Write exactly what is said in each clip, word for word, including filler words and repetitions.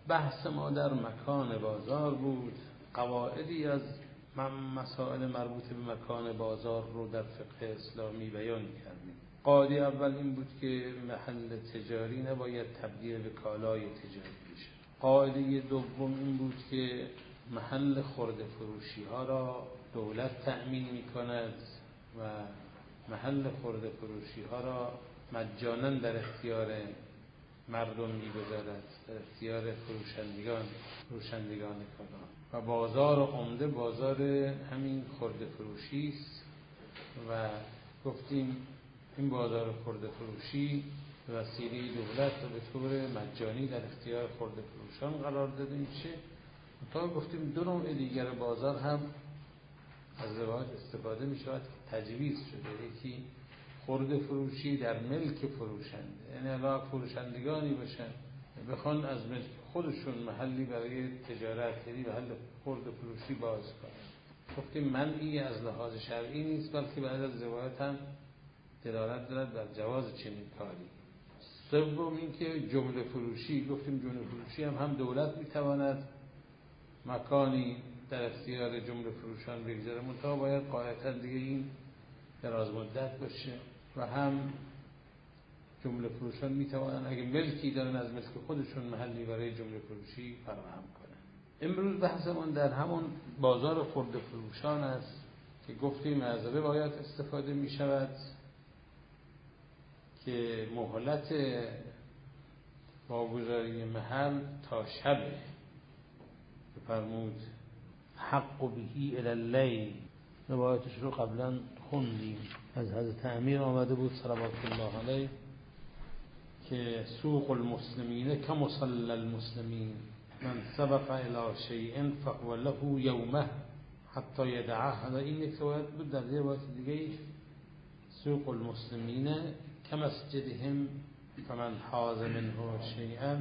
بحث ما در مکان بازار بود. قواعدی از مسائل مربوط به مکان بازار رو در فقه اسلامی بیان کردیم. قاعده اول این بود که محل تجاری نباید تبدیل به کالای تجاری بشه. قاعده دوم این بود که محل خرده فروشی ها را دولت تأمین می کند و محل خرده فروشی ها را مجانا در اختیار مردم می‌گذارد، در اختیار فروشندگان فروشندگان کالا. و بازار عمده بازار همین خرده فروشی است و گفتیم این بازار خرده فروشی به وسیله دولت و به طور مجانی در اختیار خرده فروشان قرار داده میشه. تا گفتیم دو نوع دیگر بازار هم از روایت استفاده می شود که تجویز شده. یکی خرده فروشی در ملک فروشنده، یعنی الا فروشندگانی باشن بخوان از ملک خودشون محلی برای تجارت، یعنی محل خرده فروشی باز کنن. گفتیم منعی از لحاظ شرعی نیست، بلکه بعد از روایت هم دلالت دارد بر جواز چنین کاری. سوم این که جمله فروشی، گفتیم جمله فروشی هم هم دولت میتواند مکانی در اختیار جمله فروشان بگذاره، منتها باید قاعدتا دیگه این دراز مدت باشه و هم جمله فروشان میتوانن اگه ملکی دارن از ملک خودشون محلی برای جمله فروشی فراهم کنن. امروز بحثمون در همون بازار خرده فروشان است که گفتیم از روایت استفاده می شود که مهلت واگذاری محل تا شبه فرمود حق بهی الی اللیل. روایتش رو قبلا خوندیم، از حضرت امیر آمده بود صلوات الله علیه که سوق المسلمین کمصلی المسلمین من سبق الی شیء فهو له یومه حتی یدعه. این یک روایت بود. در روایت دیگه سوق المسلمین کمسجدهم فمن حاز منه شیئا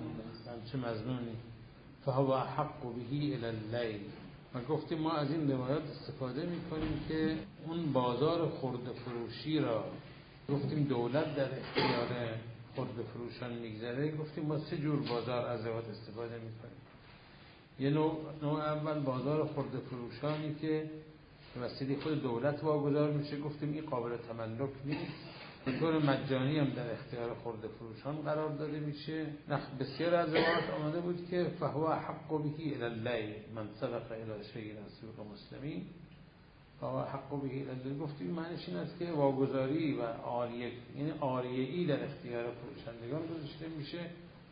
چه مضمونی فهو حق بهی الی اللیل. و گفتیم ما از این روایات استفاده میکنیم که اون بازار خرده فروشی را گفتیم دولت در اختیار خرده فروشان میگذاره. گفتیم ما سه جور بازار از روایات استفاده میکنیم. یه نوع, نوع اول بازار خرده فروشانی که به وسیله خود دولت واگذار میشه. گفتیم این قابل تملک نیست، به طور مجانی هم در اختیار خرده فروشان قرار داده میشه. نخ بسیار از روایات آمده بود که فهو حق بهی الی اللیل من سبق الی شیء از سوق مسلمین فهو حق بهی الی اللیل. گفتیم معنیش این است که واگذاری و عاریه، یعنی عاریه‌ای در اختیار فروشندگان گذاشته میشه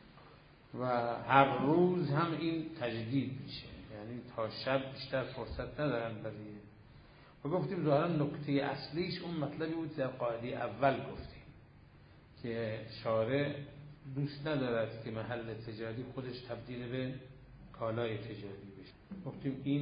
و هر روز هم این تجدید میشه، یعنی تا شب بیشتر فرصت ندارن برای. و گفتیم ظاهرا نکته اصلیش اون مطلبی بود در قاعده اول گفتیم که شارع دوست ندارد که محل تجاری خودش تبدیل به کالای تجاری بشه. گفتیم این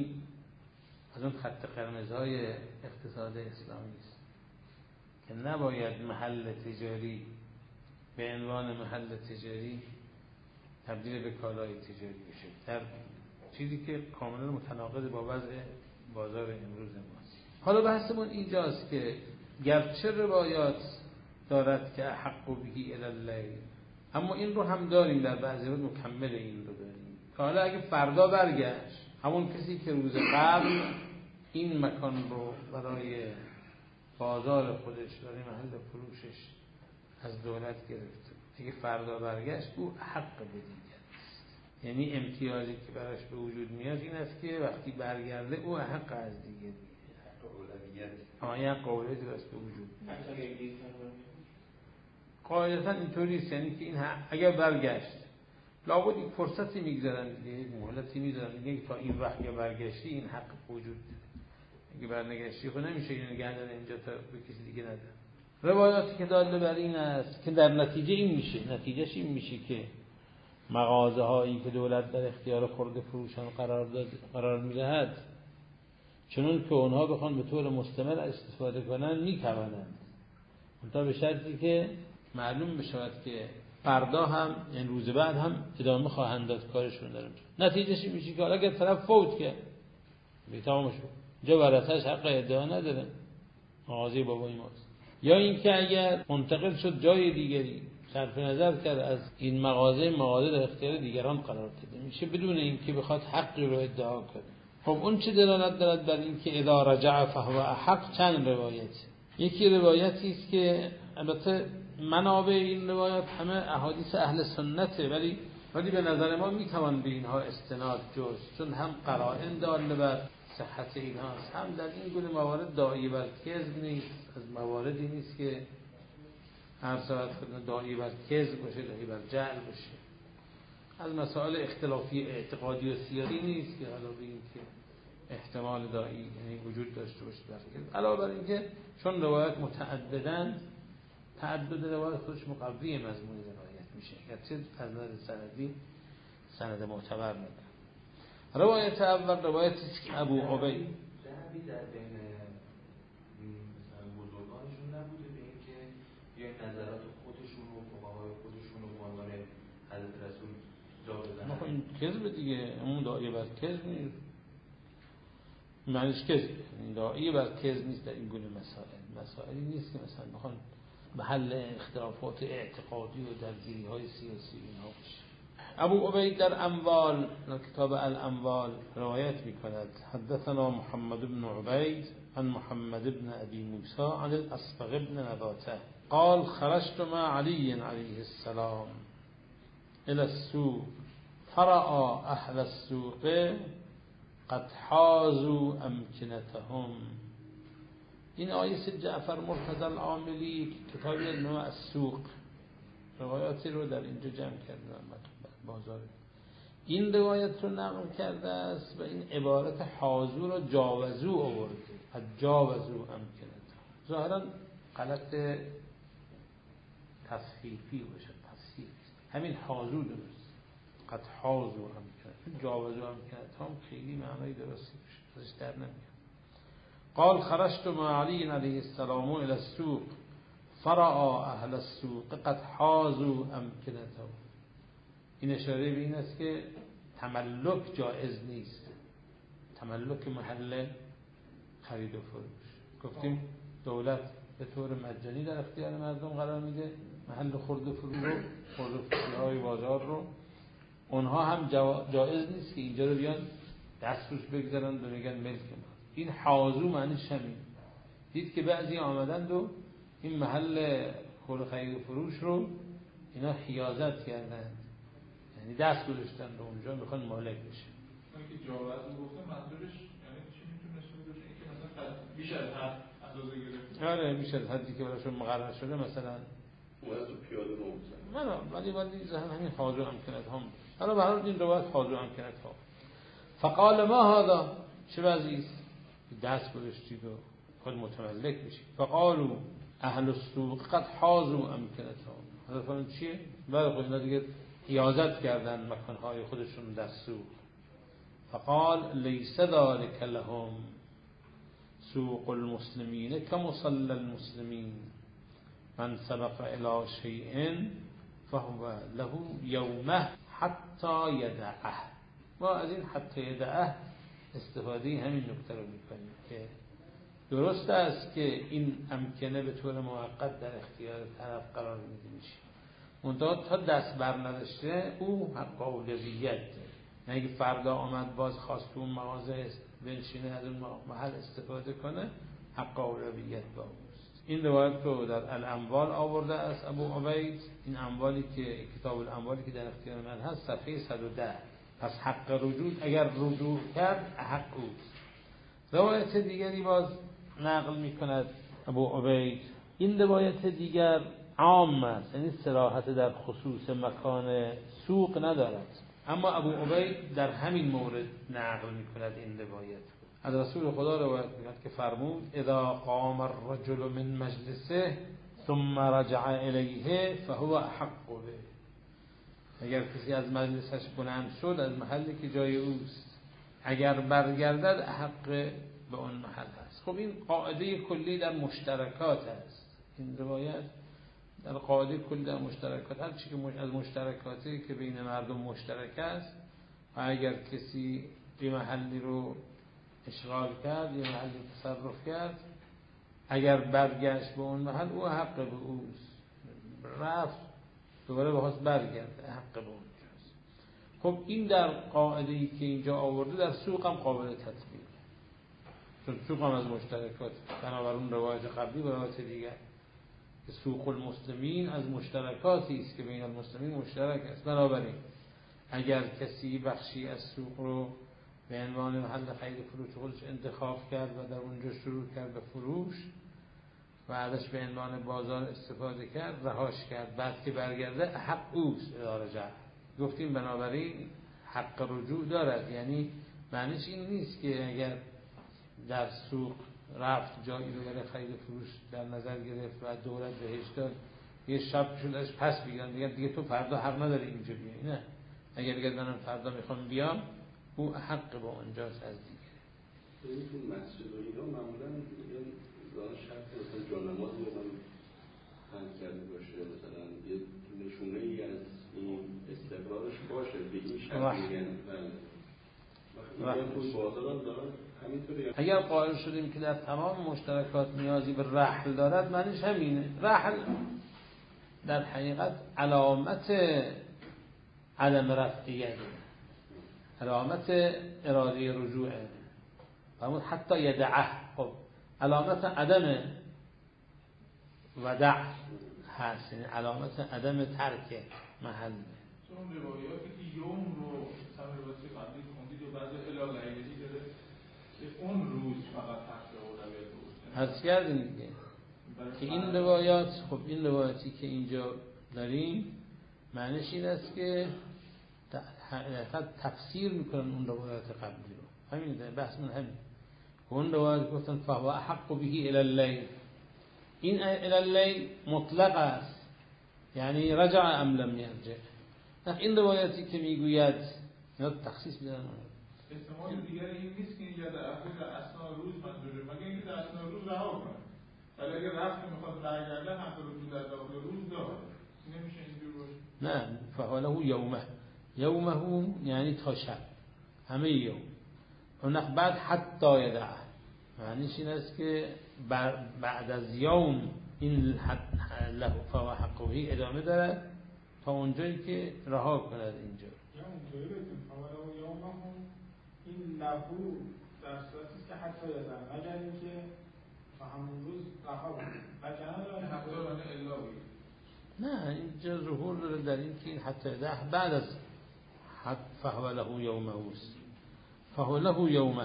از اون خط قرمزهای اقتصاد اسلامی است که نباید محل تجاری به عنوان محل تجاری تبدیل به کالای تجاری بشه، در چیزی که کاملا متناقض با وضع بازار امروز ماست. حالا بحثمون اینجاست که گرچه روایات دارد که حق بهی الی اللیل، اما این رو هم داریم در بعضی روز مکمل این رو داریم که حالا اگه فردا برگشت همون کسی که روز قبل این مکان رو برای بازار خودش برای محل فروشش از دولت گرفته، اگه فردا برگشت او حق به دیگر است. یعنی امتیازی که براش به وجود میاد این است که وقتی برگرده او حق از دیگری آیا قولیتی راست به وجود قاعدتا اینطوری است، یعنی که این اگر برگشت لابد یک فرصتی میگذارن دیگه، یک مهلتی میذارن دیگه تا این وقت یا برگشتی این حق وجود داره. اگه برنگشتی خود نمیشه اینو نگه داره اینجا تا به کسی دیگه نده. روایاتی که داله بر این است که در نتیجه این میشه، نتیجهش این میشه که مغازه هایی که دولت در اختیار خرده فروشان قرار داد قرار میدهد چنون که اونها بخوان به طور مستمر استفاده کنن میتوانند، منتها به شرطی که معلوم بشود که فردا هم یعنی روز بعد هم ادامه خواهند داد کارشون دارن. نتیجهش میشه که اگر طرف فوت کرد بی‌تمام شد، جا ورثه‌اش حق ادعا نداره، مغازه بابای ماست. یا اینکه اگر منتقل شد جای دیگری صرف نظر کرد از این مغازه مغازه در اختیار دیگران قرار داده میشه بدون اینکه بخواد حقی رو ادعا کنه. خب اون چه دلالت دارد بر اینکه اذا رجع فهو احق؟ چند روایت. یکی روایتی است که البته منابع این روایت همه احادیث اهل سنته، ولی ولی به نظر ما میتوان به اینها استناد جست، چون هم قرائن داله بر صحت اینهاست، هم در این گونه موارد داعی بر کذب نیست، از مواردی نیست که هر ساعت داعی بر کذب باشه، داعی بر جعل باشه. از مسائل اختلافی اعتقادی و سیاسی نیست که حالا به این که احتمال داعی یعنی وجود داشته باشه بر کذب. علاوه بر اینکه چون روایت متعددن، تعدد روایت خودش مقوی مضمون روایت میشه، گرچه از نظر سندی سند معتبر نداره. روایت اول روایتی است که ابو عبید ذهبی در بین مثلا بزرگانشون نبوده به این که بیاین نظرات خودشون و فقهای خودشون رو به عنوان حضرت رسول جا بزنن. ما این کذب دیگه، اون داعی بر کذب نیست، معنیش کذب، این داعی بر کذب نیست در این گونه مسائل. مسائلی نیست که مثلا بخوان محل اختلافات اعتقادی و درگیری های سیاسی اینها باشه. ابو عبید در اموال، در کتاب الاموال روایت میکند حدثنا محمد بن عبید عن محمد بن ابي موسى عن الاصبغ بن نباته قال خرجت مع علي عليه السلام الى السوق فرأى اهل السوق قد حازوا امکنتهم. این آیه جعفر مرتضی العاملی کتابی نام السوق روایاتی رو در اینجا جمع کرده بازار، این روایت رو نقل کرده است و این عبارت حاضو رو جاوزو آورده، از جاوزو امکنت، ظاهرا غلط تصحیفی باشه، تصحیف همین حاضو درست، قد حاضو امکنت، جاوزو امکنت هم خیلی معنی درستی باشه ازش در نمیاد. قال خرجت مع علي عليه السلام الى السوق فرأى اهل السوق قد حازوا امکنتهم. این اشاره به این است که تملک جایز نیست، تملک محل خرید و فروش. گفتیم دولت به طور مجانی در اختیار مردم قرار میده محل خرید و فروش رو، خرید و فروش‌های بازار رو، اونها هم جایز نیست که اینجا رو بیان دست روش بگذارن و بگن ملک ما. این حاضو معنیش همین. دید که بعضی آمدند و این محل خرید و فروش رو اینا حیازت کردن، یعنی دست گذاشتن رو اونجا میخوان مالک بشه. اون که جاوزو گفته منظورش یعنی چی میتونه باشه؟ اینکه مثلا بیش از حد اندازه گرفته. آره بیش از حدی که براشون مقرر شده، مثلا واسه پیاده رو میزنه. نه ولی ولی ذهن همین حاضر امکنت هم. حالا به هر حال این روایت حاضر امکنت ها. فقال ما هذا، چه وضعی است؟ دست گذاشتید و خود متملک بشید. فقالوا اهل السوق قد حازوا امکنتهم. حضرت چیه؟ بعد خود اینا دیگه حیازت کردن مکانهای خودشون در سوق. فقال لیس ذلك لهم سوق المسلمین كمصلى المسلمین من سبق الى شیء فهو له یومه حتی یدعه. ما از این حتی یدعه استفاده همین نکته رو میکنیم که درست است که این امکنه به طور موقت در اختیار طرف قرار میده میشه، منتها تا دست بر نداشته او حق اولویت داره. نه اگه فردا آمد باز خواست اون مغازه بنشینه از اون محل استفاده کنه، حق اولویت با اوست. این روایت رو در الاموال آورده است ابو عبید. این اموالی که کتاب الاموالی که در اختیار من هست صفحه صد و ده. پس حق رجوع اگر رجوع کرد حق اوست. روایت دیگری باز نقل میکند ابو عبید. این روایت دیگر عام است، یعنی صراحت در خصوص مکان سوق ندارد، اما ابو عبید در همین مورد نقل میکند این روایت. از رسول خدا روایت میکند که فرمود اذا قام الرجل من مجلسه ثم رجع الیه فهو احق به. اگر کسی از مجلسش بلند شد از محلی که جای اوست، اگر برگردد حق به اون محل است. خب این قاعده کلی در مشترکات است. این روایت در قاعده کلی در مشترکات، هر چی که از مشترکاتی که بین مردم مشترک است و اگر کسی به محلی رو اشغال کرد یا محلی تصرف کرد، اگر برگشت به اون محل او حق به اوست. رفت دوباره بخواست برگرده حق به اونجاست. خب این در قاعده ای که اینجا آورده در سوق هم قابل تطبیق، چون سوق هم از مشترکات، بنابراین روایت قبلی و روایت دیگر که سوق المسلمین از مشترکاتی است که بین المسلمین مشترک است. بنابراین اگر کسی بخشی از سوق رو به عنوان محل خرید فروش خودش انتخاب کرد و در اونجا شروع کرد به فروش و ازش به عنوان بازار استفاده کرد، رهاش کرد، بعد که برگرده حق اوست اداره جا گفتیم بنابراین حق رجوع دارد. یعنی معنیش این نیست که اگر در سوق رفت جایی رو برای خرید فروش در نظر گرفت و دولت بهش داد یه شب شدهش پس بگیرن دیگه دیگه تو فردا حق نداری اینجا بیایی. نه، اگر بگید منم فردا میخوام بیام، او حق با اونجاست از دیگه. این تو مسجد و اینا معمولا میگن دان شرط مثلا جانماز میگن پنج کرده باشه، مثلا یه نشونه ای از این استقرارش باشه به این شرط میگن. وقتی تو بازار هم دارن همینطوری. اگر قائل شدیم که در تمام مشترکات نیازی به رحل دارد، معنیش همینه. رحل در حقیقت علامت عدم رفعیت، علامت اراده رجوعه. فرمود حتی یدعه، خب علامت عدم ودع هست، یعنی علامت عدم ترک محل. چون روایاتی که یوم رو مثلا روایت قبلی خوندید و بعد الی غیره‌ای داره که اون روز فقط تحت اولویت بود. حذف کردیم دیگه که این روایات، خب این روایاتی که اینجا داریم معنیش این است که تفسیر میکنن اون روایات قبلی رو. همین ده بحث من همین. اون روایات گفتن فهو احق به الی اللیل، این الی اللیل مطلق است، یعنی رجع ام لم یرجع. این روایاتی که میگوید اینا تخصیص میدن. احتمال دیگر این نیست که یا در اثناء روز منظوره، مگه اینکه در اثناء روز رها کنه. ولی اگه رفت که میخواد برگرده حق رجوع در داخل روز داره. نمیشه اینجور باشه. نه، فحاله یومه، یومه یعنی تا شب، همه یوم. اون بعد حتی یدعه معنیش این است که بعد از یوم این حد له فهو حقه ادامه داره تا اونجایی که رها کند اینجا. یا اونجایی بگیم فهو یومه این لهو در صورتی که حتی یدعه، مگر اینکه تا همون روز رها کنه. وگرنه حتی الا بگیم. نه، اینجا ظهور داره در این که این حتی یدعه بعد از حد فهو له یومه است، فهو له یومه.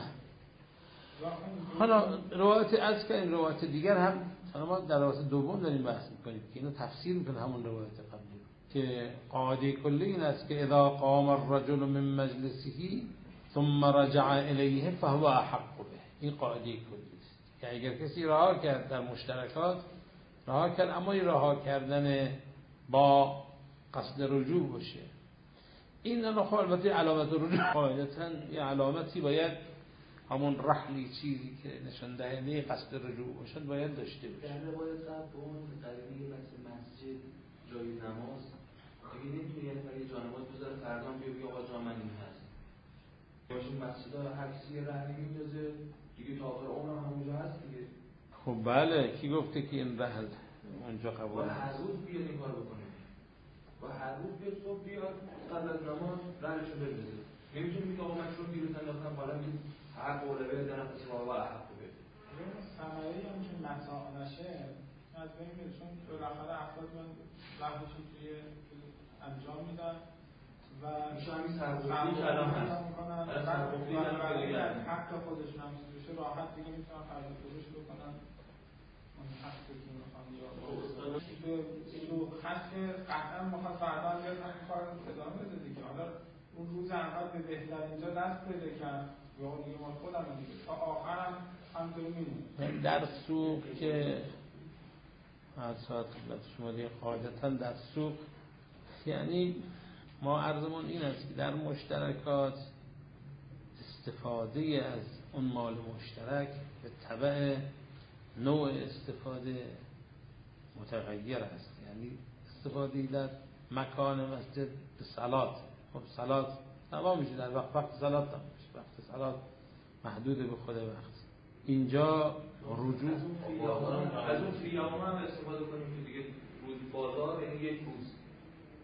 حالا روایت از که این روایت دیگر هم ما در روایت دوم داریم بحث میکنیم که اینو تفسیر میکنه همون روایت قبلی که قاعده کلی این است که اذا قام الرجل من مجلسه ثم رجع الیه فهو احق به. این قاعده کلی است که اگر کسی رها کرد در مشترکات، رها کرد اما این رها کردن با قصد رجوع باشه، این نخواه البته علامت رجوع قاعدتا یه علامتی باید همون رحلی چیزی که نشان دهنده قصد رجوع باشد باید داشته باشه. در روایت قبل به اون قریبی مثل مسجد جای نماز دیگه نمیتونه یه نفر یه جا نماز بذاره فردا بیا بگه آقا جا من این هست. باشین مسجد ها هر کسی یه رحلی میندازه دیگه تا آخر عمر همونجا هست دیگه. خب بله، کی گفته که این رحل اونجا قبول هست؟ هر روز بیاد این کار بکنه و هر روز بیاد صبح بیاد قبل از نماز رحلشو بندازه. نمیتونه میگه آقا من چون دیروز انداختم حالا حق اولویت دارم پس ما حق بده. این ثمره هم که متاع نشه از بین میره، چون بالاخره افراد من وقتش توی انجام میدن و میشه همین سرگرمی که الان هست. سرگرمی که حق خودشون هم میشه راحت دیگه میتونن خرید فروش بکنن اون حقی که میخوان یا تو خط قطعا میخواد فردا بیاد همین کار رو ادامه بده دیگه. حالا اون روز اول به بهتر اینجا دست پیدا کرد یا دیگه ما خودم دیگه تا آخرم همینطوری میمونه. در سوق که هر ساعت شما دیگه قاعدتا در سوق، یعنی ما عرضمون این است که در مشترکات استفاده از اون مال مشترک به تبع نوع استفاده متغیر است. یعنی استفاده در مکان مسجد به صلات، خب صلات تمام میشه در وقت وقت صلات تمام میشه، وقت صلات محدود به خود وقت. اینجا رجوع از اون فیامون هم استفاده کنیم که دیگه روز بازار یعنی یک روز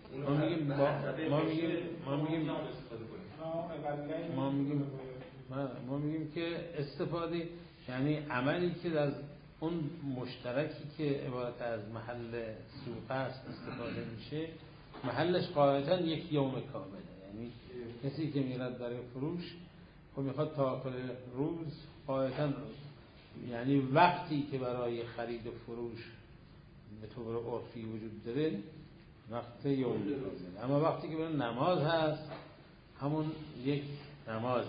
ما میگیم با ما میگیم ما میگیم ما میگیم ما میگیم که استفاده یعنی عملی که از اون مشترکی که عبارت از محل سوق است استفاده میشه، محلش قاعدتا یک یوم کامله. یعنی کسی که میرد برای فروش و میخواد تا آخر روز، قاعدتا یعنی وقتی که برای خرید و فروش به طور عرفی وجود داره وقت یوم کامله. اما وقتی که برای نماز هست همون یک نمازه.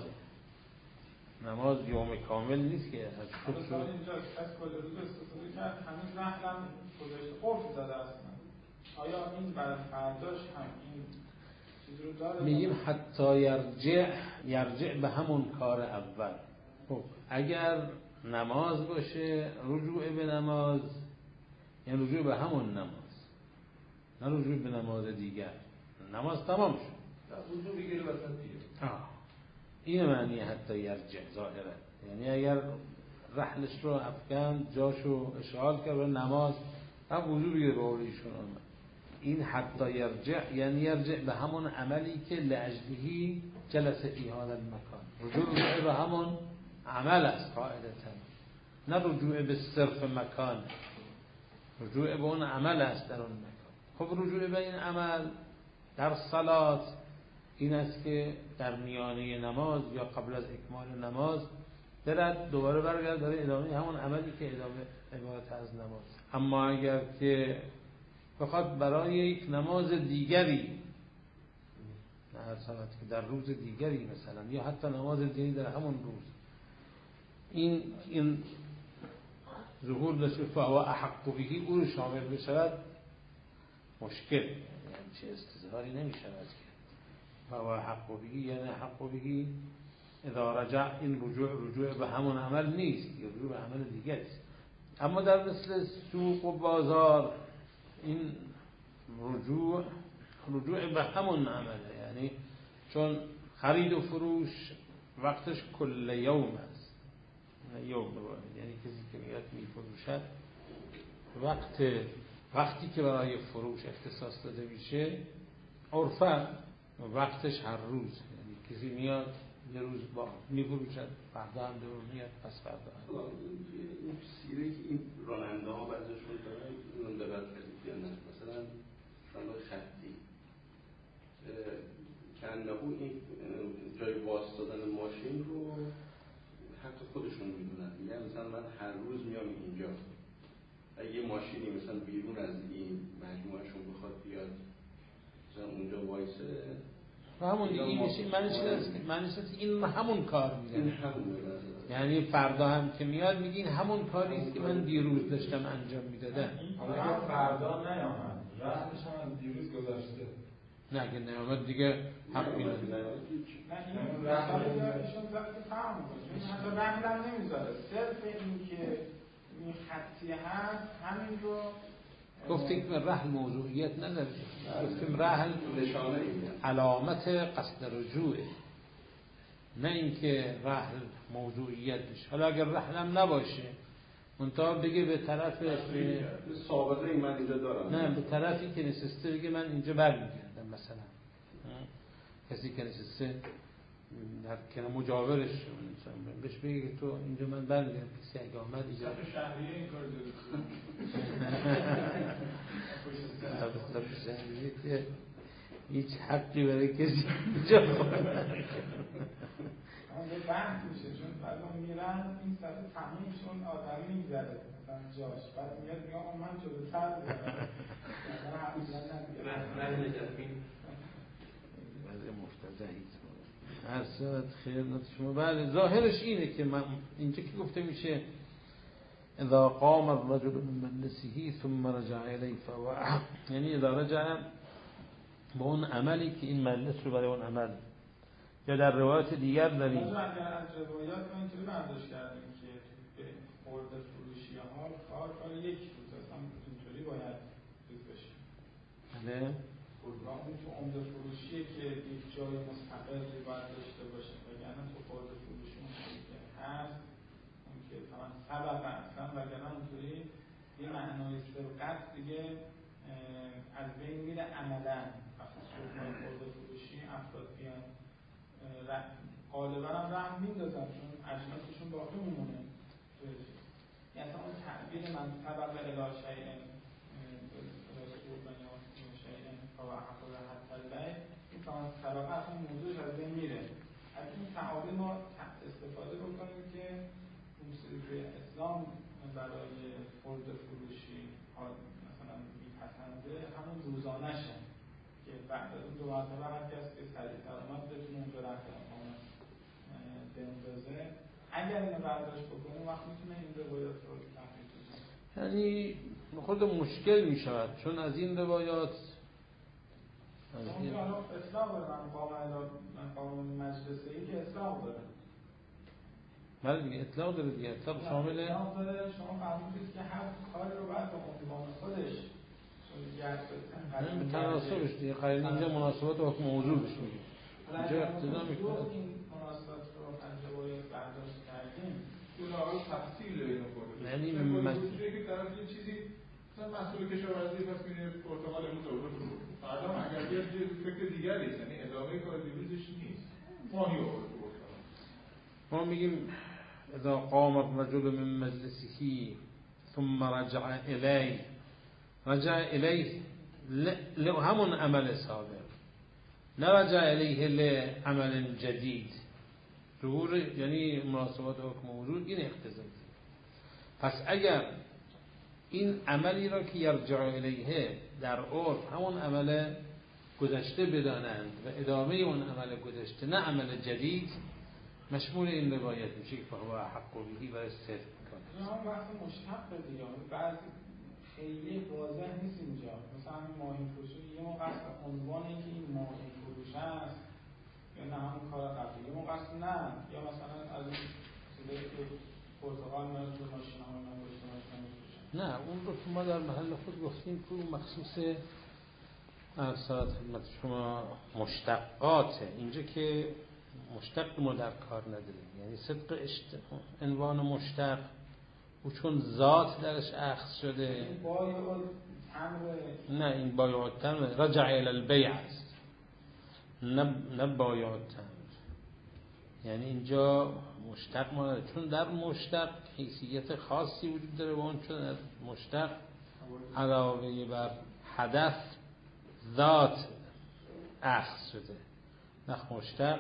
نماز یوم کامل نیست که از خود شد. اینجا از کل روز استفاده کرد، همین رحلم گذاشته عرف داده اصلا. آیا این برای فرداش هم این چیز رو داره؟ میگیم حتی یرجع یرجع به همون کار اول. خب اگر نماز باشه رجوع به نماز یعنی رجوع به همون نماز، نه رجوع به نماز دیگر. نماز تمام شد، رجوع بگیره وسط دیگه. آه این معنی حتی یرجع ظاهرا، یعنی اگر رحلش رو افکن جاشو اشغال کرد و نماز هم وضو بگیره به قول ایشون آمد. این حتی یرجع یعنی یرجع به همون عملی که لاجلهی جلس فی هذا المکان. رجوع به همون عمل است قاعدتا، نه رجوع به صرف مکان. رجوع به اون عمل است در اون مکان. خب رجوع به این عمل در صلات این است که در میانه نماز یا قبل از اکمال نماز درد دوباره برگرد برای ادامه همون عملی که ادامه عبارت از نماز. اما اگر که بخواد برای یک نماز دیگری، نه هر ساعت که در روز دیگری مثلا یا حتی نماز دیگری در همون روز این این ظهور داشته فهو احق بهی او رو شامل بشود، مشکل یعنی چه استظهاری نمی شود که فهو حق بهی یعنی حق بهی اذا رجع. این رجوع رجوع به همون عمل نیست، یا رجوع به عمل دیگری است. اما در مثل سوق و بازار این رجوع رجوع به همون عمله، یعنی چون خرید و فروش وقتش کل یوم است، یوم یعنی کسی که میاد میفروشد وقت وقتی که برای فروش اختصاص داده میشه عرفا وقتش هر روز. یعنی کسی میاد یه روز با میفروشد، فردا هم دور میاد، پس فردا هم این سیره که این راننده ها بعضشون دارن اون دقت کردید مثلا راننده خطی کنه این جای واسطادن ماشین رو حتی خودشون میدونن. میگن مثلا من هر روز میام اینجا، اگه یه ماشینی مثلا بیرون از این مجموعهشون بخواد بیاد مثلا اونجا وایسه و همون دیگه این میشه معنیش است معنیش است این همون کار میکنه. یعنی فردا هم که میاد میگه این همون کاری است که من دیروز داشتم انجام میدادم. اگه فردا نیامد رحمش هم از دیروز گذشته، نه اگه نیامد دیگه حق میاد. نه این رحم ایشون زده که فهم میکنه، حتی رحم هم نمیذاره، صرف این که این خطی هست همین رو گفتیم که رحل موضوعیت نداره، گفتیم رحل نشانه علامت قصد رجوعه، نه اینکه رحل موضوعیت بشه. حالا اگر رحل هم نباشه منتها بگه به طرف به سابقه من اینجا دارم، نه به طرفی که نشسته بگه من اینجا برمیگردم، مثلا کسی که نشسته در کنار مجاورش بهش بگه که تو اینجا من برمیگردم، کسی اگه آمد اینجا شهریه این کار داره که هیچ حقی برای کسی اینجا اونجا بحث میشه، چون بعدا میرن این سطح تمومشون آدمی میگذره مثلا جاش، بعد میاد میگه آقا من جلوتر بزنم مثلا حقیقت ندیگه وضع مفتضحی هر ساعت خیر نت شما. بله ظاهرش اینه که من اینجا که گفته میشه اذا قام الرجل من مجلسه ثم رجع الیه فهو احق، یعنی اذا رجع به اون عملی که این مجلس رو برای اون عمل. یا در روایت دیگر داریم اگر از روایات ما اینطوری برداشت کردیم که به خرد فروشی ها کار کار یک روز اصلا اینطوری باید روز بشه. بله خودراه اون تو عمده فروشیه که یک جای مستقلی باید داشته باشه، وگرنه تو خرد فروشی اون که هست اون که تمام سبب اصلا، وگرنه اونطوری یه معنای سبقت دیگه از بین میره عملا. غالبا هم رحم میندازن چون اجناسشون باقی میمونه. یعنی اون تعبیر من طبق الی شیء رسول من یا شیء فوحق و حتی البیع این طبقه اصلا موضوعش از بین میره. از این تعابیر ما استفاده بکنیم که موسیقی اسلام برای فرد فروشی مثلا میپسنده همون روزانشه که بعد از اون دو مرتبه هر کس که سریع‌تر اومد بتونه اون دو رقم بندازه. اگر اینو برداشت بکنیم وقت میتونه این روایات رو تحقیق کنه. یعنی خود مشکل میشود چون از این روایات از این اطلاق داره من قانون مجلسه ای که اطلاق داره. بله دیگه اطلاق داره دیگه اطلاق شامل اطلاق داره. شما قانون دید که هر کاری رو باید به عنوان خودش گرد بزن به تناسبش دیگه قرین اینجا مناسبات حکم موضوع بشه میگه اینجا اقتضا میکنه این مناسبات رو از روایات برداشت کردیم اون آقای تفصیل اینو خورده یعنی من که طرف یه چیزی مثلا مسئول کشاورزی پس میره پرتقال امروز آورد رو فردا اگر یه فکر دیگری یعنی ادامه کار دیروزش نیست ماهی آورد رو ما میگیم اذا قام الرجل من مجلسه ثم رجع الیه رجع الیه ل همون عمل سابق نه رجع الیه لعمل جدید. ظهور یعنی مناسبات حکم وجود این اقتضا. پس اگر این عملی را که یرجع الیه در عرف همون عمل گذشته بدانند و ادامه اون عمل گذشته نه عمل جدید مشمول این روایت میشه که فهو حق بهی برای صدق میکنه. یا هم وقت مشتق دیگه بعضی خیلی واضح نیست اینجا. مثلا همین ماهی فروشی یه موقع است عنوان اینکه این ماهی فروش است یا نه همون کار قبلی یه موقع است نه یا مثلا از این چیزایی که پرتقال میاد تو ماشین ها من گوشت ماشین میفروشن. نه اون رو که ما در محل خود گفتیم که اون مخصوص ارسالات خدمت شما مشتقاته. اینجا که مشتق ما در کار نداریم یعنی صدق اشت... عنوان مشتق و چون ذات درش اخذ شده این بایع التمر نه این بایع التمر رجع الی البیع است نه نه بایع التمر. یعنی اینجا مشتق ما نداره چون در مشتق حیثیت خاصی وجود داره و اون چون در مشتق علاوه بر هدف ذات اخذ شده. نخ مشتق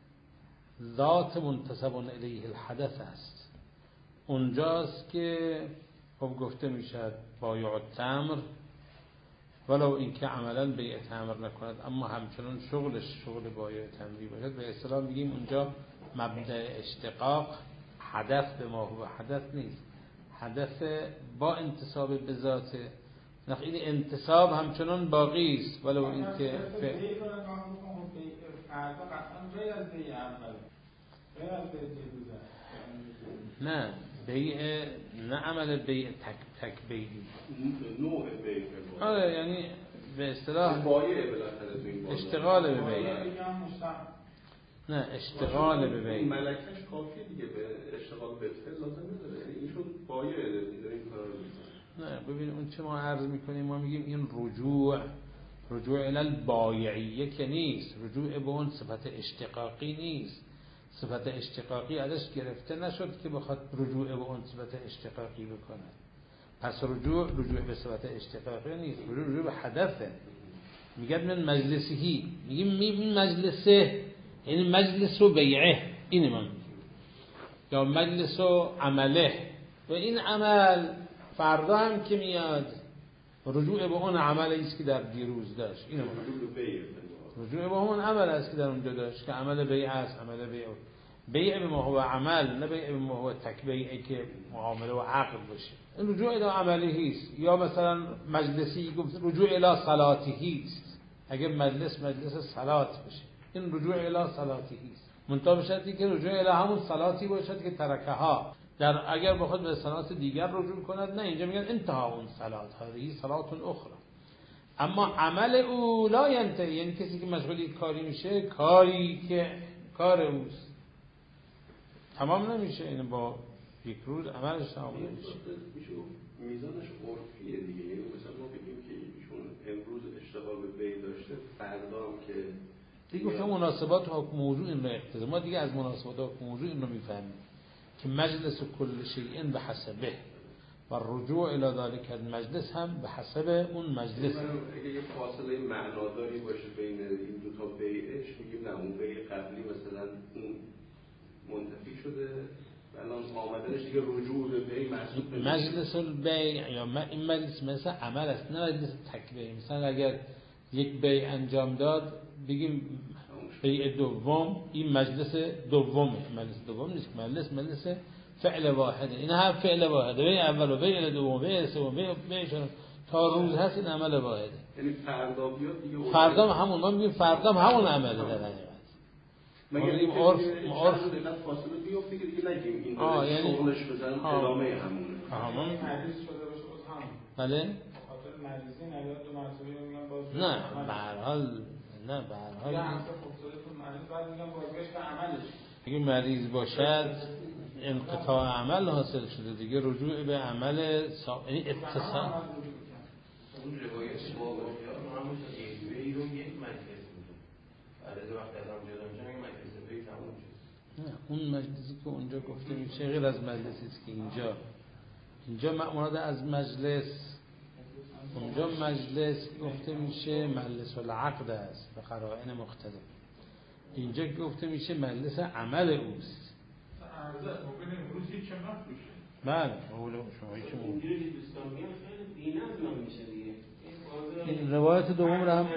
ذات منتسب الیه الحدث است. اونجاست که خب گفته میشد بایع التمر ولو اینکه عملا بیع تمر نکند اما همچنان شغلش شغل بایع تمری باشد. به اصطلاح میگیم اونجا مبدأ اشتقاق هدف به ما هو حدث نیست، هدف با انتساب به ذاته. نخ این انتساب همچنان باقی است ولو اینکه فردا قطعا جای از بیع اوله جای از بیع دیروزه نه بیع نه عمل بیع تک تک بیعی نوع بیع. آره یعنی به اصطلاح بایع بالاخره تو این اشتغال به بیع نه اشتغال به بیع ملکش کافیه دیگه به اشتغال به فعل لازم نداره یعنی ایشون بایع داره این کارا رو میکنه. نه ببین اون چه ما عرض میکنیم ما میگیم این رجوع رجوع الی البایعیه که نیست، رجوع به اون صفت اشتقاقی نیست. صفت اشتقاقی ازش گرفته نشد که بخواد رجوع به اون صفت اشتقاقی بکنه. پس رجوع رجوع به صفت اشتقاقی نیست، رجوع رجوع به هدفه. میگن من مجلسهی میگیم می مجلسه یعنی مجلس و بیعه این من یا مجلس و عمله و این عمل فردا هم که میاد رجوع به اون عملی است که در دیروز داشت. اینو رجوع به اون عمل است که در اونجا داشت که عمل بیع است. عمل بیع بیع به ما هو عمل نه بیع به ما هو تک بیعی که معامله و عقد باشه. این رجوع الی عملی است. یا مثلا مجلسی گفت رجوع الی صلاتی است. اگر مجلس مجلس صلات باشه این رجوع الی صلاتی است. منتها به شرطی که رجوع الی همون صلاتی باشد که ترکها در اگر بخواد به صلات دیگر رجوع کند نه اینجا میگن انتها اون صلات هذه صلات اخرى. اما عمل او لا ینتهی یعنی کسی که مشغول کاری میشه کاری که کار اوست تمام نمیشه. این با یک روز عملش تمام نمیشه. میزانش عرفیه دیگه. یعنی مثلا ما بگیم که ایشون امروز اشتغال به بیع داشته فردا هم که دیگه گفتم مناسبات و حکم موضوع این رو اقتضا. ما دیگه از مناسبات و حکم موضوع این رو میفهمیم که مجلس کل شیء به حسبه و رجوع الی ذلک المجلس هم به حسب اون مجلس. اگه یه فاصله معناداری باشه بین این دو تا بیعش، میگیم نه اون بیع قبلی مثلا اون منتفی شده الان آمدنش دیگه رجوع به بیع محسوب نمیشه. مجلس البیع یا این مجلس مثلا عمل است، نه مجلس تکبیر. مثلا اگر یک بیع انجام داد بگیم بیع دوم، این مجلس دومه. مجلس دوم نیست، مجلس مجلس فعل واحده. این هم فعل واحده، بیع اول و بیع دوم، بیع سوم، بیع بیع چهارم تا روز هست، این عمل واحده. یعنی فردا بیاد دیگه فردا همون ما میگیم فردا همون عمله در حقیقت. مگه میگیم عرف عرف فاصله بیفته که دیگه نگیم این آه یعنی شغلش بزن ادامه همونه. آها ما مریض شده باشه باز هم. بله؟ خاطر مریضی نیاد دو مرتبه میگم باز. نه به هر حال نه به هر حال. یه هفته خوبصورتون مریض بعد میگم بازگشت به عملش. اگه مریض باشد انقطاع عمل حاصل شده دیگه، رجوع به عمل سا... یعنی اتصال. اون روایت با همون یک رو یک مجلس میده. بعد از وقت از هم جدا میشه این مجلس بیت تموم شد. نه اون مجلسی که اونجا گفته میشه غیر از مجلسی است که اینجا اینجا مراد از مجلس، اونجا مجلس گفته میشه مجلس العقد است به قرائن مختلف. اینجا گفته میشه مجلس عمل اوست. عرضه ممکنه امروز هیچ چه نفروشه. بله اول شما هیچ مون اینجوری دوستان میگن خیلی بی‌نظم میشه دیگه. این روایت دوم رو هم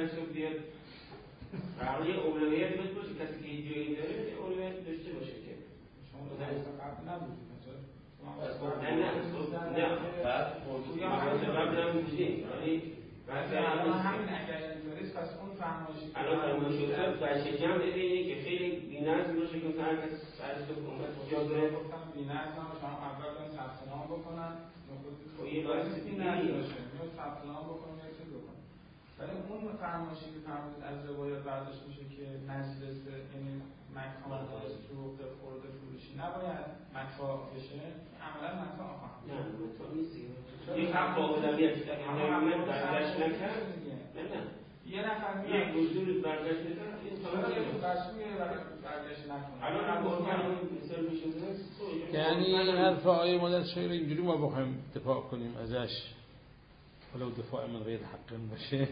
برای اولویت باید باشه کسی که اینجا این داره اولویت داشته باشه که شما در قبل نبود مثلا نه نه نه بعد موضوع قبل هم بودیم یعنی الان همین اگر اینطوری است پس اون فرمایشی الان فرمایش شده بچه جمع ببینید که خیلی بی‌نظم باشه که هر کس سرش رو اومد جا داره. گفتم بی‌نظم شما اول باید ثبت نام بکنن خب این باعث بی‌نظم باشه میاد ثبت نام بکنن یا چیز بکنن. ولی اون فرمایشی که فرمودید از روایات برداشت میشه که مجلس یعنی مکان سوق خورد فروشی نباید مدفوع بشه، عملا مدفوع خواهد. نه مدفوع نیست این حق اولویت اگر برداشت نکرد نه نه یه نفر یک حضور برداشت نکرد این برداشت برداشت نکنه. الان هم مثال میشه یعنی حرف آیه مدد شعر اینجوری ما بخوایم دفاع کنیم ازش ولو دفاع من غیر حق باشه.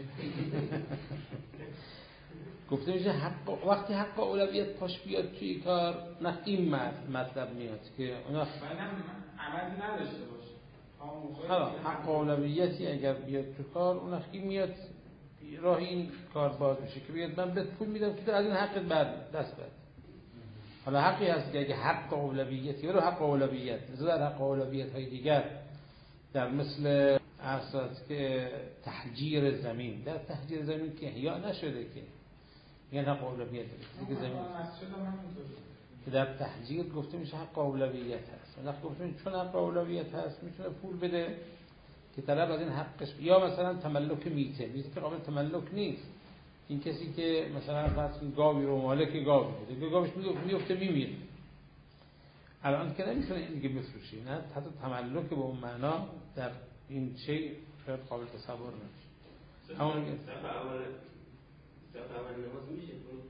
گفته میشه حق وقتی حق اولویت پاش بیاد توی کار، نه این مطلب میاد که اون عملی نداشته باشه. حالا حق اولویتی اگر بیاد تو کار، اون وقتی میاد راه این کار باز میشه که بیاد من بهت پول میدم که تو از این حقت بعد دست بد. حالا حقی هست که اگه حق اولویتی ولو حق اولویت در حق اولویت های دیگر در مثل اساس که تحجیر زمین، در تحجیر زمین که احیا نشده که یعنی حق اولویت دیگه زمین که در تحجیر گفته میشه حق اولویت هست. وقتی گفته میشه چون حق اولویت هست میتونه پول بده که طلب از این حقش، یا مثلا تملک میته میته که قابل تملک نیست. این کسی که مثلا فرض کن گاوی رو مالک گاوی بوده که گاوش میفته میمیره، الان که نمیتونه این دیگه بفروشه، نه حتی تملک به اون معنا در این چی شاید قابل تصور نمیشه. همون میگه صفحه اول صفحه اول نماز میشه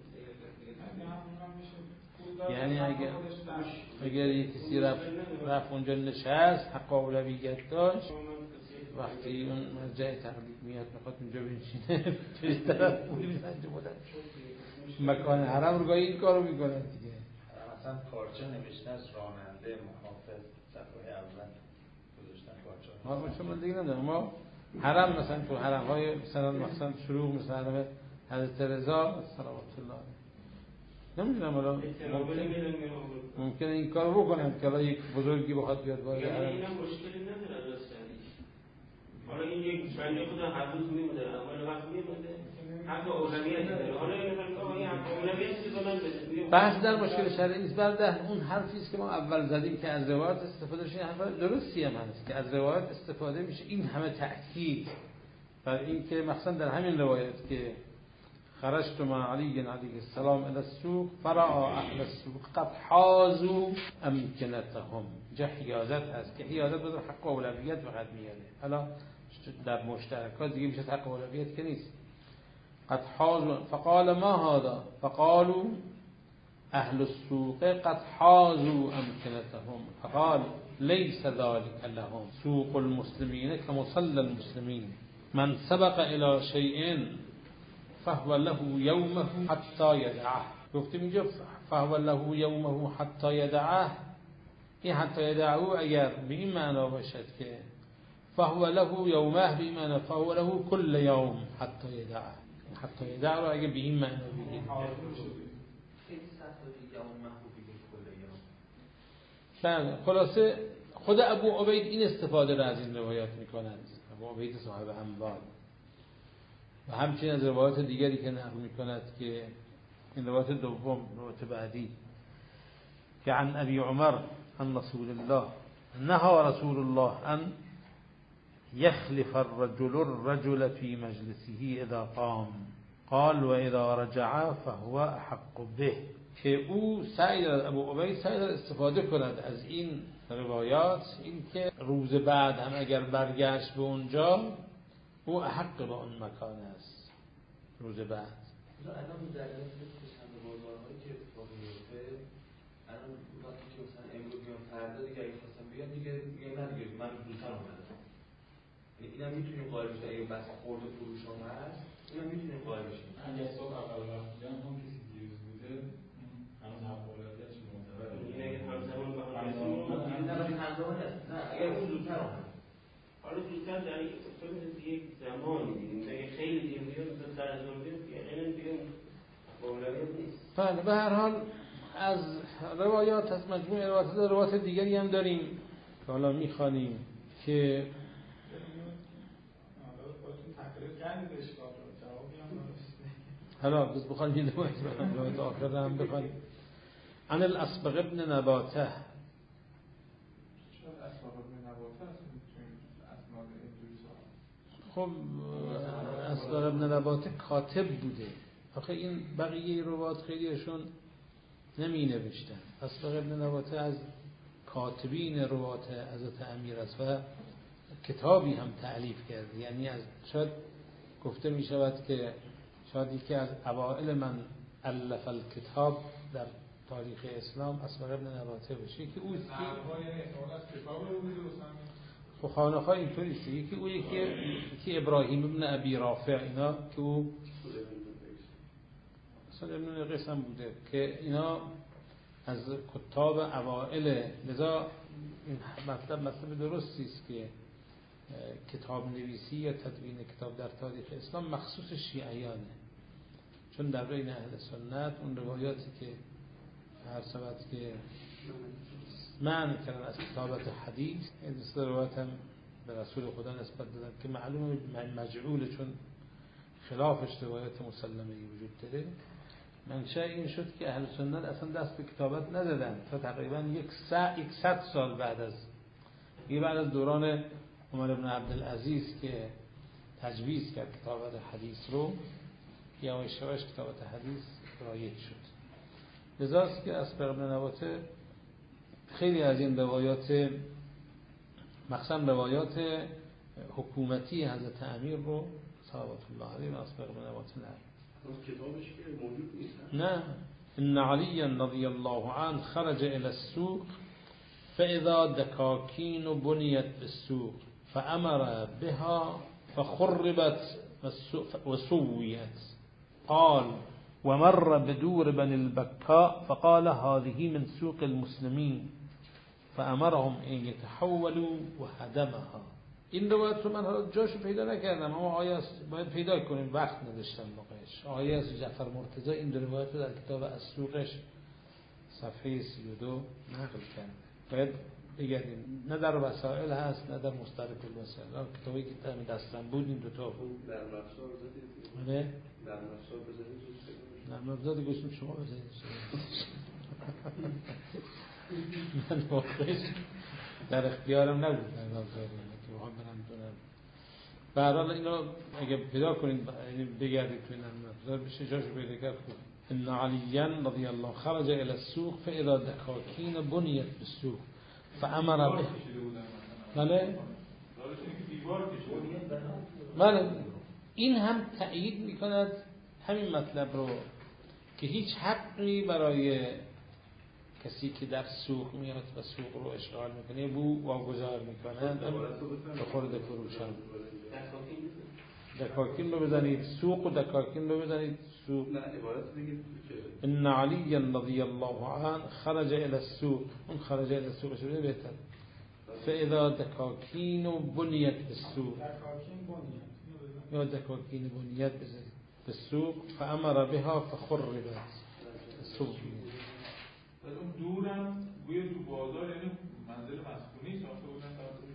یعنی اگر اگر یک کسی رفت رفت اونجا نشست حق اولویت داشت، وقتی اون مرجع تقلید میاد میخواد اونجا بنشینه توی طرف پولی میزنه بودن مکان حرم رو گاهی این کارو میکنن دیگه. مثلا پارچه نوشته از راننده محافظ صفحه اول گذاشتن پارچه. ما چون من دیگه ندارم، ما حرم مثلا تو حرم های مثلا مثلا شروع مثلا حرم حضرت رضا صلوات الله نمیدونم الان ممکنه این کارو بکنن که الان یک بزرگی بخواد بیاد وارد حرم. یعنی اینا مشکلی نداره راستش. حالا این یک بنده خدا هر روز میمونه، اول وقت میمونه، حتی اولویت داره. حالا این نفر این حق اولویت چیزا من بده. بحث در مشکل شرعی نیست، برده اون حرفی است که ما اول زدیم که از روایت استفاده میشه، حرف درستی هم هست که از روایت استفاده میشه. این همه تأکید بر این که مثلا در همین روایت که خرجت مع علی علیه السلام الى السوق فرأى اهل السوق قد حازوا امكنتهم. جا حیازت هست که حیازت بدون حق اولویت فقط میاره. حالا در مشترکات دیگه میشه حق اولویت که نیست. قد حازوا فقال ما هذا فقالوا اهل السوق قد حازوا امكنتهم فقال ليس ذلك لهم سوق المسلمين كمصلى المسلمين من سبق الى شيء فهو له یومه حتی یدعه. گفتیم اینجا فهو له یومه حتی یدعه، این حتی یدعه اگر به این معنا باشد که فهو له یومه به این معنا فهو له کل یوم حتی یدعه، حتی یدعه رو اگه به این معنا بگیم بله. خلاصه خود ابو عبید این استفاده را از این روایات میکنند، ابو عبید صاحب انبار، و همچنین از روایات دیگری که نقل میکند که این روایت دوم روایت بعدی که عن ابی عمر عن رسول الله نهى رسول الله ان يخلف الرجل الرجل في مجلسه اذا قام قال و اذا رجع فهو احق به، که او سعی دارد ابو عبید سعی دارد استفاده کند از این روایات، این که روز بعد هم اگر برگشت به اونجا او احق به اون مکان است روز بعد. الان در چند بازارهایی که اتفاق میفته الان وقتی که مثلا امروز میام فردا دیگه اگه خواستم بیام دیگه میگم نه دیگه من زودتر اومدم، اینم میتونیم قائل بشیم اگه بس خورد و فروش هم هست اینم میتونیم قائل بشیم. اگه صبح اول وقت بیان هم کسی دیروز بوده همون حقوقیتش معتبره، این اگه همزمان به هم رسیم نه همزمان هست نه اگر اون زودتر اومد حالا زودتر در یک زمانی دیدیم اگه خیلی دیر بیاد مثلا سر از اون بیاد یعنی دیگه اولویت نیست. بله به هر حال از روایات از مجموع روایات روایات دیگری هم داریم که حالا میخوانیم که حالا بس بخوانیم این روایت آخر هم بخوانیم. عن الاسبغ ابن نباته خب اسبغ ابن نباته کاتب بوده، آخه این بقیه روایات خیلیشون نمی نوشتن. اسبغ ابن نباته از کاتبین روایات حضرت امیر است و کتابی هم تألیف کرده، یعنی از شاید گفته می شود که شاید یکی از اوائل من الف الکتاب در تاریخ اسلام اسبغ ابن نباته بشه که او خب خانه ها اینطوری است، یکی او یکی یکی ابراهیم ابن ابی رافع اینا که او اصلا ابن قیس هم بوده که اینا از کتاب اوائل، لذا این مطلب مطلب درستی است که کتاب نویسی یا تدوین کتاب در تاریخ اسلام مخصوص شیعیانه، چون در بین اهل سنت اون روایاتی که هر سبت که معنی کردن از کتابت حدیث این روایت هم به رسول خدا نسبت دادن که معلومه مجعوله چون خلافش روایت مسلمه وجود داره. منشأ این شد که اهل سنت اصلا دست به کتابت ندادن تا تقریبا یک صد سال بعد از یه بعد از دوران عمر بن عبدالعزیز که تجویز کرد کتابت حدیث رو، یواش یواش کتابت حدیث رایج شد. لذاست که اسبغ بن نباته خیلی از این روایات مخصوصا روایات حکومتی حضرت امیر رو صلوات الله علیه و اسبغ بن نباته نه کتابش که موجود نیست. نه ان علی رضی الله عنه خرج الى السوق فاذا دکاکین بنیت بالسوق فامر بها فخربت وسویت قال ومر بدور بن البكاء فقال هذه من سوق المسلمين فامرهم ان يتحولوا وهدمها. این روایت رو من جاشو پیدا نکردم اما آیه باید پیدا کنیم، وقت نداشتم موقعش. آیه از جعفر مرتضی این دو روایت رو در کتاب از سوقش صفحه سی و دو نقل کرده، باید بگردیم. نه در وسائل هست نه در مستدرک الوسائل. کتابی که در دستم بود این دوتا بود. در مفصل بزنید. نه در مفصل بزنید. در مفصل گوشم شما بزنید. من واقعش در اختیارم نبود در مفصل که بخوام برم دونم. به هر حال اینو اگه پیدا کنید بگردید تو این مفصل بشه جاشو پیدا کرد. ان علیاً رضی الله خرج الى السوق فاذا دکاکین بنیت بالسوق فامر به. بله بله این هم تأیید میکند همین مطلب رو که هیچ حقی برای کسی که در سوق میاد و سوق رو اشغال میکنه بو واگذار میکنن به خورد فروشان. دکاکین رو بزنید، سوق و دکاکین رو بزنید. سوق نه عبارت بگید که ان علی رضی الله عنه خرج الى السوق، اون خرج الى السوق شده بهتر. فاذا دکاکین بنیت بالسوق، یا دکاکین بنیت بزنید بالسوق فامر بها فخربت السوق. اون دورم گویا تو بازار، یعنی منزل مسکونی ساخته بودن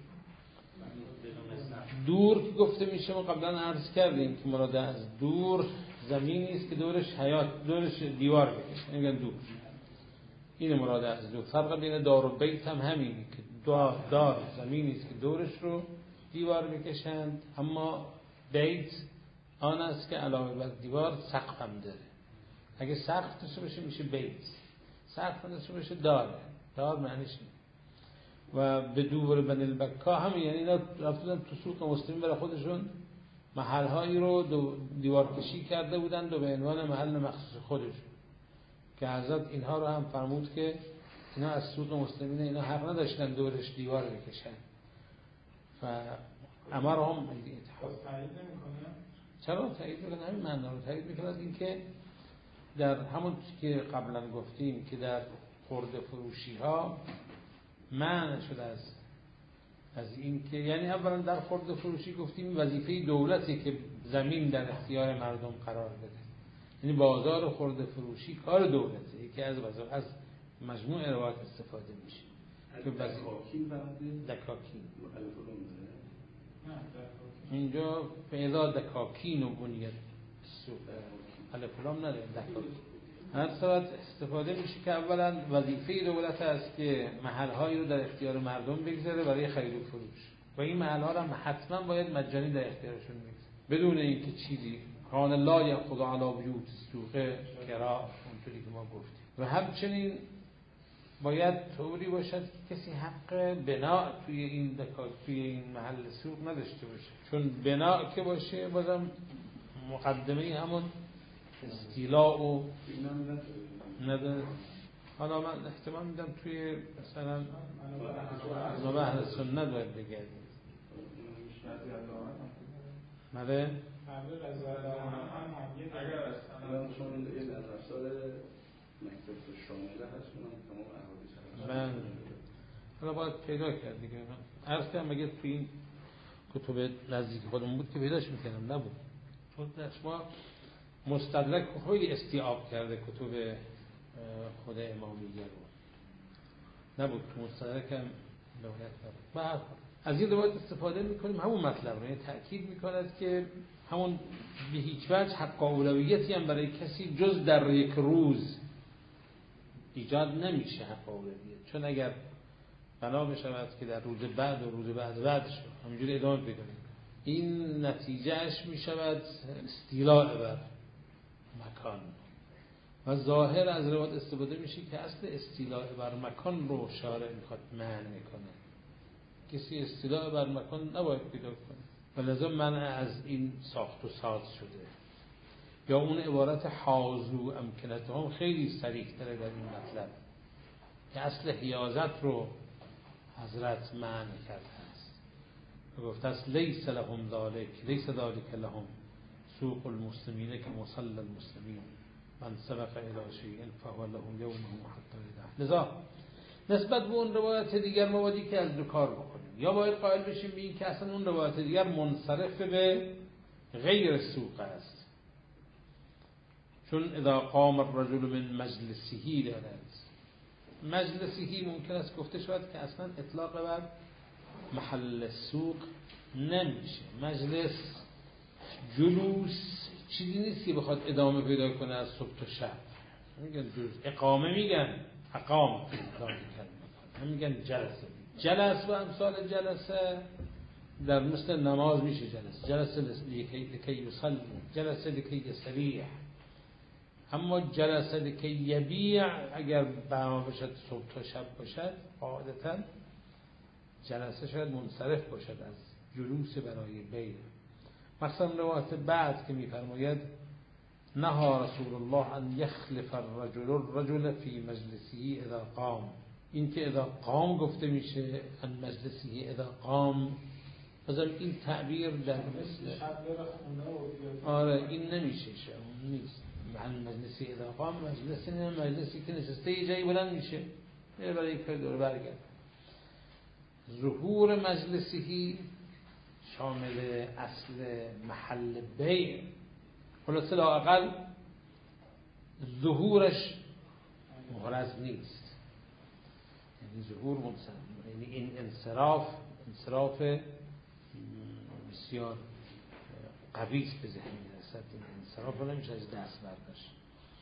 دور که گفته میشه، ما قبلا عرض کردیم که مراد از دور زمینی است که دورش حیات، دورش دیوار بکشه، میگن دور. این مراد از دور. فرق بین دار و بیت هم همینه که دار, دار زمینی است که دورش رو دیوار بکشند، اما بیت آن است که علاوه بر دیوار سقف هم داره. اگه سقف داشته باشه میشه بیت، سقف داشته باشه دار. دار معنیش و به دور بن البکا هم، یعنی اینا رفتن تو سوق مسلمین برای خودشون محلهایی رو دیوار کشی کرده بودند و به عنوان محل مخصوص خودشون، که حضرت اینها رو هم فرمود که اینا از سوق مسلمین اینا حق نداشتن دورش دیوار بکشن و امرهم بالاتحاد. تایید نمی‌کنه؟ چرا تایید میکنه؟ همین معنا رو تایید میکنه. این که در همون که قبلا گفتیم که در خرده فروشی ها منع شده از از این که، یعنی اولا در خرده فروشی گفتیم وظیفه دولتی که زمین در اختیار مردم قرار بده، یعنی بازار خرده فروشی کار دولته، یکی از وظایف از مجموع روایت استفاده میشه که دکاکین بعد دکاکین نه اینجا پیدا دکاکین و بنیت سوق الف لام نداره. دکاکین هر صورت استفاده میشه که اولا وظیفه دولت است که محلهایی رو در اختیار مردم بگذاره برای خرید و فروش و این محلها رو حتما باید مجانی در اختیارشون بگذاره بدون اینکه چیزی کان لا یأخذ علی بیوت السوق کرا، اونطوری که ما گفتیم. و همچنین باید طوری باشد که کسی حق بنا توی این دکا توی این محل سوق نداشته باشه، چون بنا که باشه بازم مقدمه همون استیلاء و نداره. حالا من احتمال میدم توی مثلا نوع اهل سنت باید بگردیم. ماله؟ اگر از الان چون این از افسار مکتب شامله هست اونم تمام احادیث هست. من حالا باید پیدا کرد دیگه. عرض کردم اگه توی این کتب نزدیک خودمون بود که پیداش میکنم، نبود. چون ما مستدرک خیلی استیعاب کرده کتب خود امامیه رو، نبود که مستدرک هم روایت نبود. بعد از این روایت استفاده میکنیم همون مطلب رو، یعنی تأکید میکند که همون به هیچ وجه حق اولویتی هم برای کسی جز در یک روز ایجاد نمیشه حق اولویت، چون اگر بنا بشود که در روز بعد و روز بعد بعد شد همینجوری ادامه پیدا میکنه، این نتیجهش میشود استیلاء بر مکان و ظاهر از روایت استفاده میشه که اصل استیلاء بر مکان رو شارع میخواد منع میکنه. کسی استیلاء بر مکان نباید پیدا کنه و لذا منع از این ساخت و ساز شده. یا اون عبارت حاضو امکنتهم خیلی صریح تره در این مطلب که اصل حیازت رو حضرت منع کرده است و گفته است لیس لهم ذالک لیس ذالک لهم سوق المسلمین که مصل المسلمین من سبق الی شیء فهو له یومه حتی یده. لذا نسبت به اون روایت دیگر ما باید که از دو کار بکنیم، یا باید قائل بشیم به این که اصلا اون روایت دیگر منصرف به غیر سوق است، چون اذا قام الرجل من مجلسه دارد. مجلسه ممکن است گفته شود که اصلا اطلاق بر محل سوق نمیشه. مجلس جلوس چیزی نیست که بخواد ادامه پیدا کنه از صبح تا شب. میگن جلوس، اقامه میگن اقام، هم میگن جلسه. جلس و امثال جلسه در مثل نماز میشه جلسه. جلسه لکی یصلی، جلسه لکی یستریح. اما جلسه لکی یبیع اگر برنامه باشد صبح تا شب باشد، عادتا جلسه شاید منصرف باشد از جلوس برای بیع. مثلا روایت بعد که میفرماید نهى رسول الله ان یخلف الرجل الرجل فی مجلسه اذا قام. این که اذا قام گفته میشه ان مجلسه اذا قام، مثلا این تعبیر در مثل آره این نمیشه، اون نیست. عن مجلسی اذا قام مجلسی نه، مجلسی که نشسته یه جایی بلند میشه یه برای یک دور برگرد. ظهور مجلسی شامل اصل محل بیع، خلاصه لااقل ظهورش مغرض نیست، یعنی ظهور منصرف، یعنی این انصراف انصراف بسیار قوی به ذهن میرسد، این انصراف رو نمیشه از دست برداشت.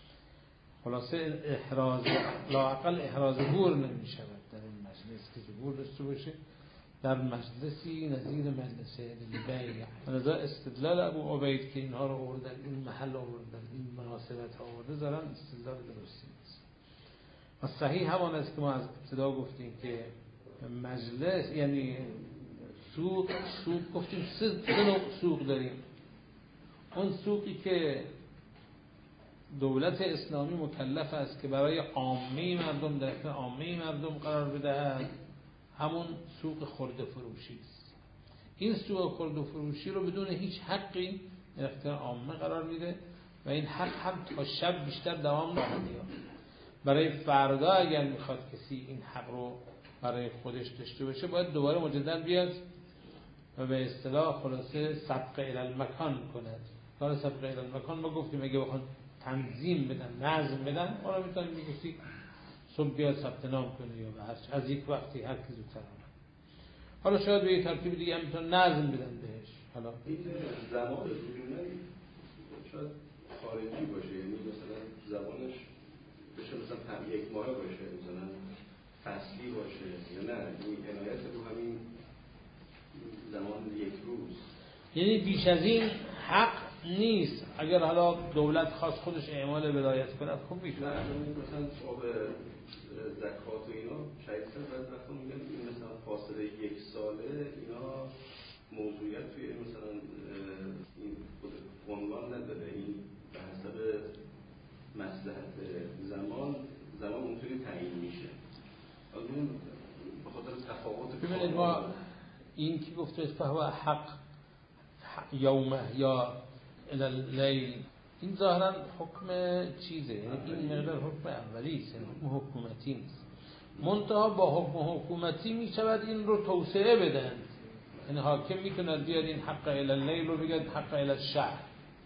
خلاصه احراز لااقل احراز ظهور نمیشود در این مجلس که ظهور داشته باشه در مجلسی نظیر مجلس بیع. لذا استدلال ابو عبید که اینها رو آوردن این محل آوردن این مناسبت ها آورده دارن استدلال درستی نیست. و صحیح همان است که ما از ابتدا گفتیم که مجلس یعنی سوق، سوق گفتیم سه نوع سوق داریم. اون سوقی که دولت اسلامی مکلف است که برای عامه مردم در اختیار عامه مردم قرار بدهد، همون سوق خرده فروشی است. این سوق خرده فروشی رو بدون هیچ حقی در اختیار عامه قرار میده و این حق هم تا شب بیشتر دوام نخواهد یافت. برای فردا اگر میخواد کسی این حق رو برای خودش داشته باشه باید دوباره مجدد بیاد و به اصطلاح خلاصه سبق الی المکان کند. کار سبق الی المکان ما گفتیم اگه بخوان تنظیم بدن، نظم بدن، ما رو میتونیم بگیم صبح بیاد ثبت نام کنه یا به هر از یک وقتی هر کی زودتر آمد. حالا شاید به یه ترتیب دیگه هم میتونن نظم بدن بهش. حالا این زمان بدون شاید خارجی باشه، یعنی مثلا زبانش بشه مثلا یک ماه باشه، مثلا فصلی باشه، یا نه این عنایت رو همین زمان یک روز، یعنی بیش از این حق نیست. اگر حالا دولت خواست خودش اعمال ولایت کند خب میتونه. نه مثلا صاحب زکات و اینا شاید بعد وقتا میگن این مثلا فاصله یک ساله اینا موضوعیت توی مثلا این عنوان نداره، این به حسب مصلحت زمان زمان اونطوری تعیین میشه. اون به خاطر تفاوت ببینید ما این که گفته فهو حق یومه یا الیل، این ظاهرا حکم چیزه، یعنی این مقدار حکم اولی است، حکم حکومتی نیست. منتها با حکم حکومتی می شود این رو توسعه بدن، یعنی حاکم میتونه بیاد این حق الیل رو بگه حق الی الشهر،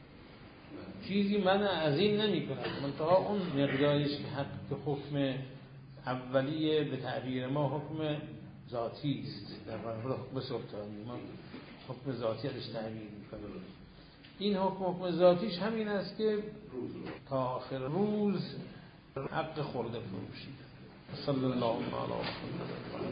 چیزی منع از این نمی کند. منتها اون مقدارش که حق که حکم اولیه به تعبیر ما حکم ذاتی است، در برابر حکم سلطانی ما حکم ذاتی ازش تعبیر میکنیم. این حکم حکم ذاتیش همین است که تا آخر روز حق خورده فروشی. صلی الله علیه و سلم.